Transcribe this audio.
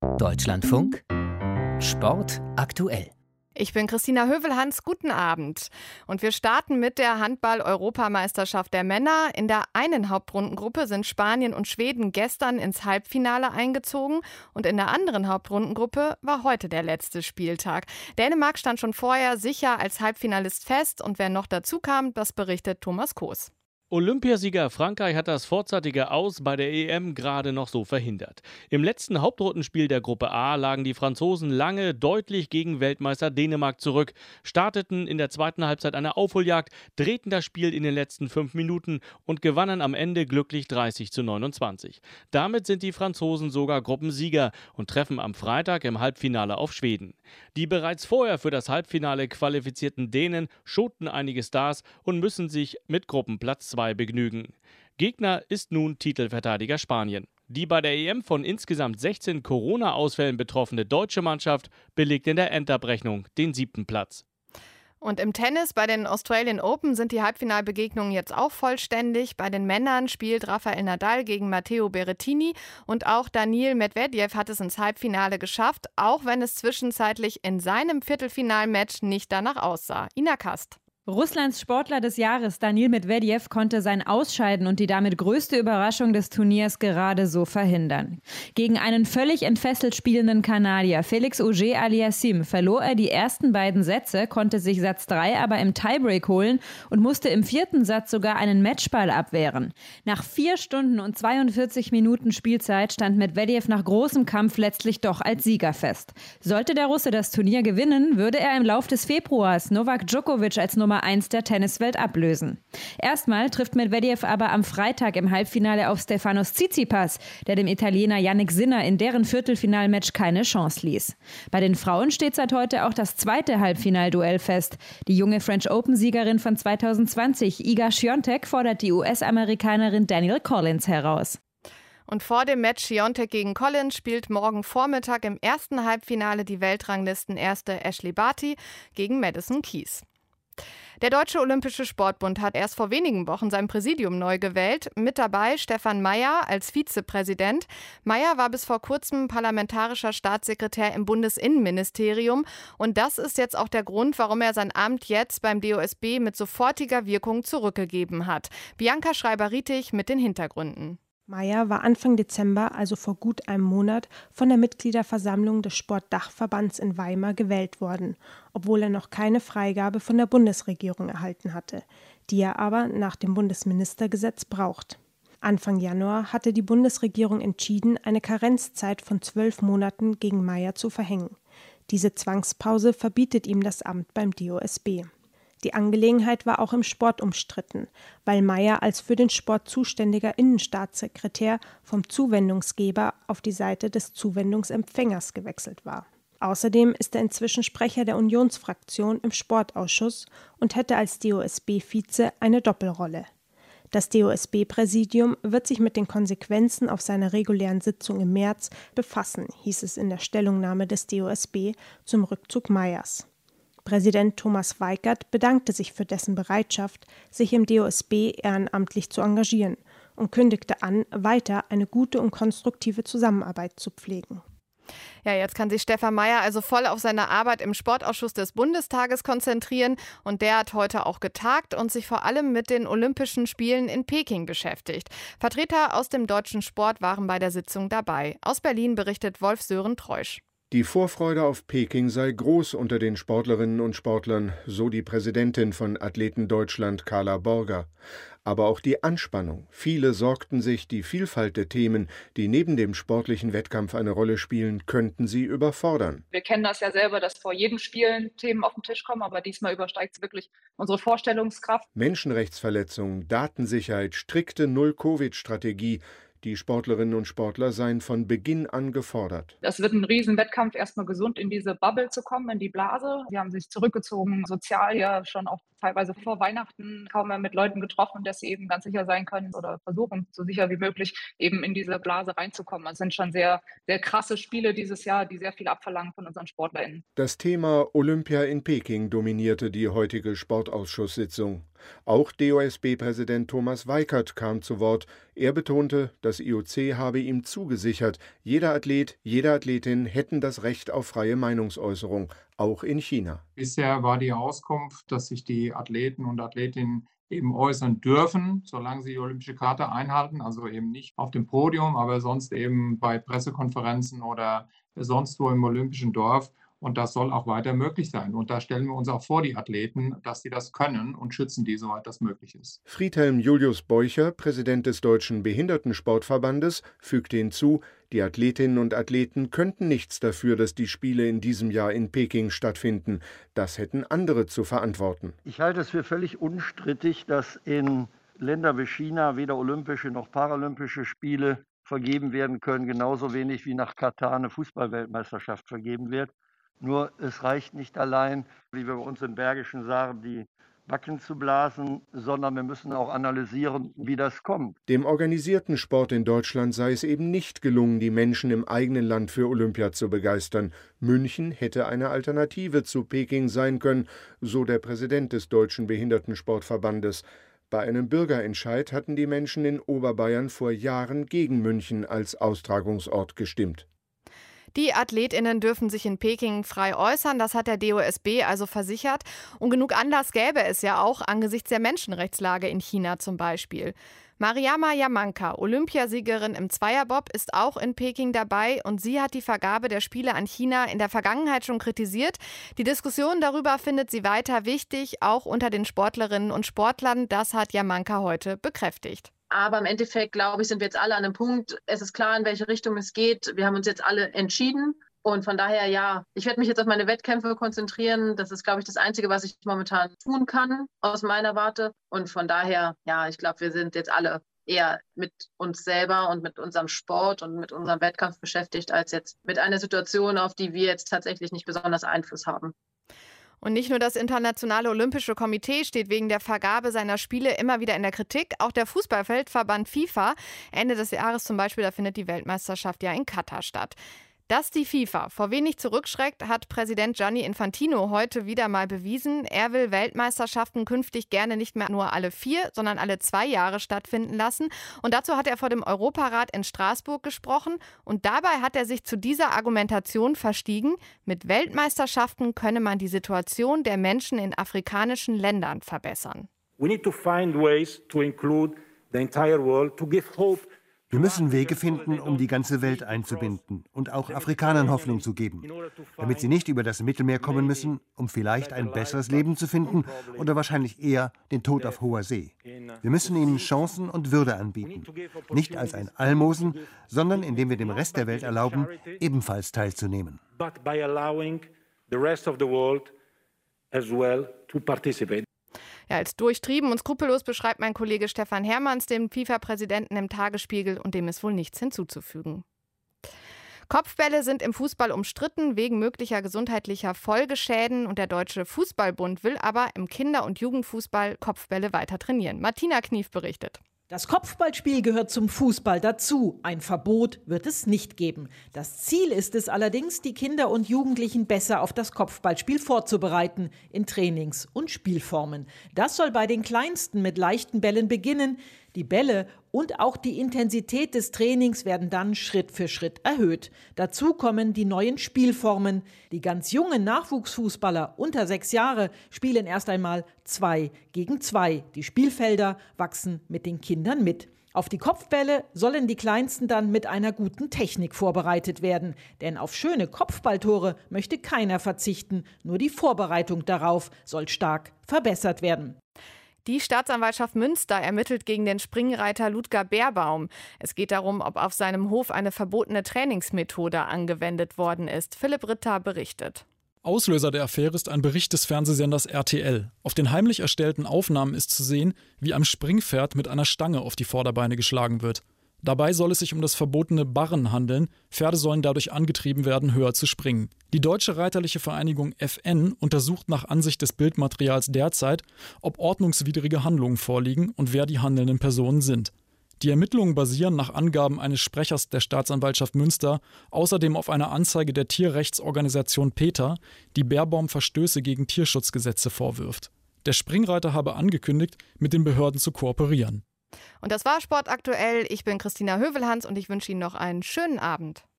Deutschlandfunk Sport aktuell. Ich bin Christina Hövelhans, guten Abend. Und wir starten mit der Handball-Europameisterschaft der Männer. In der einen Hauptrundengruppe sind Spanien und Schweden gestern ins Halbfinale eingezogen und in der anderen Hauptrundengruppe war heute der letzte Spieltag. Dänemark stand schon vorher sicher als Halbfinalist fest und wer noch dazu kam, das berichtet Thomas Koos. Olympiasieger Frankreich hat das vorzeitige Aus bei der EM gerade noch so verhindert. Im letzten Hauptrundenspiel der Gruppe A lagen die Franzosen lange deutlich gegen Weltmeister Dänemark zurück, starteten in der zweiten Halbzeit eine Aufholjagd, drehten das Spiel in den letzten 5 Minuten und gewannen am Ende glücklich 30:29. Damit sind die Franzosen sogar Gruppensieger und treffen am Freitag im Halbfinale auf Schweden. Die bereits vorher für das Halbfinale qualifizierten Dänen schoten einige Stars und müssen sich mit Gruppenplatz 2 begnügen. Gegner ist nun Titelverteidiger Spanien. Die bei der EM von insgesamt 16 Corona-Ausfällen betroffene deutsche Mannschaft belegt in der Endabrechnung den 7. Platz. Und im Tennis bei den Australian Open sind die Halbfinalbegegnungen jetzt auch vollständig. Bei den Männern spielt Rafael Nadal gegen Matteo Berrettini und auch Daniil Medvedev hat es ins Halbfinale geschafft, auch wenn es zwischenzeitlich in seinem Viertelfinalmatch nicht danach aussah. Ina Kast. Russlands Sportler des Jahres Daniil Medvedev konnte sein Ausscheiden und die damit größte Überraschung des Turniers gerade so verhindern. Gegen einen völlig entfesselt spielenden Kanadier Félix Auger-Aliassime verlor er die ersten beiden Sätze, konnte sich Satz 3 aber im Tiebreak holen und musste im 4. Satz sogar einen Matchball abwehren. Nach 4 Stunden und 42 Minuten Spielzeit stand Medvedev nach großem Kampf letztlich doch als Sieger fest. Sollte der Russe das Turnier gewinnen, würde er im Lauf des Februars Novak Djokovic als Nummer 1 der Tenniswelt ablösen. Erstmal trifft Medvedev aber am Freitag im Halbfinale auf Stefanos Tsitsipas, der dem Italiener Jannik Sinner in deren Viertelfinalmatch keine Chance ließ. Bei den Frauen steht seit heute auch das zweite Halbfinalduell fest. Die junge French Open-Siegerin von 2020, Iga Świątek, fordert die US-Amerikanerin Danielle Collins heraus. Und vor dem Match Świątek gegen Collins spielt morgen Vormittag im ersten Halbfinale die Weltranglistenerste Ashleigh Barty gegen Madison Keys. Der Deutsche Olympische Sportbund hat erst vor wenigen Wochen sein Präsidium neu gewählt. Mit dabei Stefan Mayer als Vizepräsident. Mayer war bis vor kurzem parlamentarischer Staatssekretär im Bundesinnenministerium. Und das ist jetzt auch der Grund, warum er sein Amt jetzt beim DOSB mit sofortiger Wirkung zurückgegeben hat. Bianca Schreiber-Rietig mit den Hintergründen. Mayer war Anfang Dezember, also vor gut einem Monat, von der Mitgliederversammlung des Sportdachverbands in Weimar gewählt worden, obwohl er noch keine Freigabe von der Bundesregierung erhalten hatte, die er aber nach dem Bundesministergesetz braucht. Anfang Januar hatte die Bundesregierung entschieden, eine Karenzzeit von 12 Monaten gegen Mayer zu verhängen. Diese Zwangspause verbietet ihm das Amt beim DOSB. Die Angelegenheit war auch im Sport umstritten, weil Mayer als für den Sport zuständiger Innenstaatssekretär vom Zuwendungsgeber auf die Seite des Zuwendungsempfängers gewechselt war. Außerdem ist er inzwischen Sprecher der Unionsfraktion im Sportausschuss und hätte als DOSB-Vize eine Doppelrolle. Das DOSB-Präsidium wird sich mit den Konsequenzen auf seiner regulären Sitzung im März befassen, hieß es in der Stellungnahme des DOSB zum Rückzug Meyers. Präsident Thomas Weikert bedankte sich für dessen Bereitschaft, sich im DOSB ehrenamtlich zu engagieren und kündigte an, weiter eine gute und konstruktive Zusammenarbeit zu pflegen. Ja, jetzt kann sich Stefan Mayer also voll auf seine Arbeit im Sportausschuss des Bundestages konzentrieren und der hat heute auch getagt und sich vor allem mit den Olympischen Spielen in Peking beschäftigt. Vertreter aus dem deutschen Sport waren bei der Sitzung dabei. Aus Berlin berichtet Wolf-Sören Treusch. Die Vorfreude auf Peking sei groß unter den Sportlerinnen und Sportlern, so die Präsidentin von Athleten Deutschland, Carla Borger. Aber auch die Anspannung. Viele sorgten sich, die Vielfalt der Themen, die neben dem sportlichen Wettkampf eine Rolle spielen, könnten sie überfordern. Wir kennen das ja selber, dass vor jedem Spiel Themen auf den Tisch kommen, aber diesmal übersteigt es wirklich unsere Vorstellungskraft. Menschenrechtsverletzungen, Datensicherheit, strikte Null-Covid-Strategie. Die Sportlerinnen und Sportler seien von Beginn an gefordert. Das wird ein Riesenwettkampf, erstmal gesund in diese Bubble zu kommen, in die Blase. Sie haben sich zurückgezogen, sozial ja schon auch teilweise vor Weihnachten kaum mehr mit Leuten getroffen, dass sie eben ganz sicher sein können oder versuchen, so sicher wie möglich eben in diese Blase reinzukommen. Es sind schon sehr, sehr krasse Spiele dieses Jahr, die sehr viel abverlangen von unseren SportlerInnen. Das Thema Olympia in Peking dominierte die heutige Sportausschusssitzung. Auch DOSB-Präsident Thomas Weikert kam zu Wort. Er betonte, das IOC habe ihm zugesichert, jeder Athlet, jede Athletin hätten das Recht auf freie Meinungsäußerung, auch in China. Bisher war die Auskunft, dass sich die Athleten und Athletinnen eben äußern dürfen, solange sie die olympische Charta einhalten, also eben nicht auf dem Podium, aber sonst eben bei Pressekonferenzen oder sonst wo im olympischen Dorf. Und das soll auch weiter möglich sein. Und da stellen wir uns auch vor, die Athleten, dass sie das können und schützen die, soweit das möglich ist. Friedhelm Julius Beucher, Präsident des Deutschen Behindertensportverbandes, fügte hinzu, die Athletinnen und Athleten könnten nichts dafür, dass die Spiele in diesem Jahr in Peking stattfinden. Das hätten andere zu verantworten. Ich halte es für völlig unstrittig, dass in Ländern wie China weder olympische noch paralympische Spiele vergeben werden können, genauso wenig wie nach Katar eine Fußball-Weltmeisterschaft vergeben wird. Nur es reicht nicht allein, wie wir bei uns im Bergischen sagen, die Backen zu blasen, sondern wir müssen auch analysieren, wie das kommt. Dem organisierten Sport in Deutschland sei es eben nicht gelungen, die Menschen im eigenen Land für Olympia zu begeistern. München hätte eine Alternative zu Peking sein können, so der Präsident des Deutschen Behindertensportverbandes. Bei einem Bürgerentscheid hatten die Menschen in Oberbayern vor Jahren gegen München als Austragungsort gestimmt. Die AthletInnen dürfen sich in Peking frei äußern, das hat der DOSB also versichert. Und genug Anlass gäbe es ja auch angesichts der Menschenrechtslage in China zum Beispiel. Mariama Yamanka, Olympiasiegerin im Zweierbob, ist auch in Peking dabei und sie hat die Vergabe der Spiele an China in der Vergangenheit schon kritisiert. Die Diskussion darüber findet sie weiter wichtig, auch unter den Sportlerinnen und Sportlern. Das hat Yamanka heute bekräftigt. Aber im Endeffekt, glaube ich, sind wir jetzt alle an einem Punkt. Es ist klar, in welche Richtung es geht. Wir haben uns jetzt alle entschieden. Und von daher, ja, ich werde mich jetzt auf meine Wettkämpfe konzentrieren. Das ist, glaube ich, das Einzige, was ich momentan tun kann aus meiner Warte. Und von daher, ja, ich glaube, wir sind jetzt alle eher mit uns selber und mit unserem Sport und mit unserem Wettkampf beschäftigt, als jetzt mit einer Situation, auf die wir jetzt tatsächlich nicht besonders Einfluss haben. Und nicht nur das Internationale Olympische Komitee steht wegen der Vergabe seiner Spiele immer wieder in der Kritik. Auch der Fußballweltverband FIFA. Ende des Jahres zum Beispiel, da findet die Weltmeisterschaft ja in Katar statt. Dass die FIFA vor wenig zurückschreckt, hat Präsident Gianni Infantino heute wieder mal bewiesen. Er will Weltmeisterschaften künftig gerne nicht mehr nur alle 4, sondern alle 2 Jahre stattfinden lassen. Und dazu hat er vor dem Europarat in Straßburg gesprochen. Und dabei hat er sich zu dieser Argumentation verstiegen, mit Weltmeisterschaften könne man die Situation der Menschen in afrikanischen Ländern verbessern. We need to find ways to include the entire world to give hope. Wir müssen Wege finden, um die ganze Welt einzubinden und auch Afrikanern Hoffnung zu geben, damit sie nicht über das Mittelmeer kommen müssen, um vielleicht ein besseres Leben zu finden oder wahrscheinlich eher den Tod auf hoher See. Wir müssen ihnen Chancen und Würde anbieten, nicht als ein Almosen, sondern indem wir dem Rest der Welt erlauben, ebenfalls teilzunehmen. But by allowing the rest of the world as well to participate. Ja, als durchtrieben und skrupellos beschreibt mein Kollege Stefan Hermanns den FIFA-Präsidenten im Tagesspiegel und dem ist wohl nichts hinzuzufügen. Kopfbälle sind im Fußball umstritten wegen möglicher gesundheitlicher Folgeschäden und der Deutsche Fußballbund will aber im Kinder- und Jugendfußball Kopfbälle weiter trainieren. Martina Knief berichtet. Das Kopfballspiel gehört zum Fußball dazu. Ein Verbot wird es nicht geben. Das Ziel ist es allerdings, die Kinder und Jugendlichen besser auf das Kopfballspiel vorzubereiten, in Trainings- und Spielformen. Das soll bei den Kleinsten mit leichten Bällen beginnen. Die Bälle und auch die Intensität des Trainings werden dann Schritt für Schritt erhöht. Dazu kommen die neuen Spielformen. Die ganz jungen Nachwuchsfußballer unter 6 Jahre spielen erst einmal 2 gegen 2. Die Spielfelder wachsen mit den Kindern mit. Auf die Kopfbälle sollen die Kleinsten dann mit einer guten Technik vorbereitet werden. Denn auf schöne Kopfballtore möchte keiner verzichten. Nur die Vorbereitung darauf soll stark verbessert werden. Die Staatsanwaltschaft Münster ermittelt gegen den Springreiter Ludger Beerbaum. Es geht darum, ob auf seinem Hof eine verbotene Trainingsmethode angewendet worden ist. Philipp Ritter berichtet. Auslöser der Affäre ist ein Bericht des Fernsehsenders RTL. Auf den heimlich erstellten Aufnahmen ist zu sehen, wie am Springpferd mit einer Stange auf die Vorderbeine geschlagen wird. Dabei soll es sich um das verbotene Barren handeln. Pferde sollen dadurch angetrieben werden, höher zu springen. Die Deutsche Reiterliche Vereinigung FN untersucht nach Ansicht des Bildmaterials derzeit, ob ordnungswidrige Handlungen vorliegen und wer die handelnden Personen sind. Die Ermittlungen basieren nach Angaben eines Sprechers der Staatsanwaltschaft Münster außerdem auf einer Anzeige der Tierrechtsorganisation PETA, die Beerbaum Verstöße gegen Tierschutzgesetze vorwirft. Der Springreiter habe angekündigt, mit den Behörden zu kooperieren. Und das war Sport aktuell. Ich bin Christina Hövelhans und ich wünsche Ihnen noch einen schönen Abend.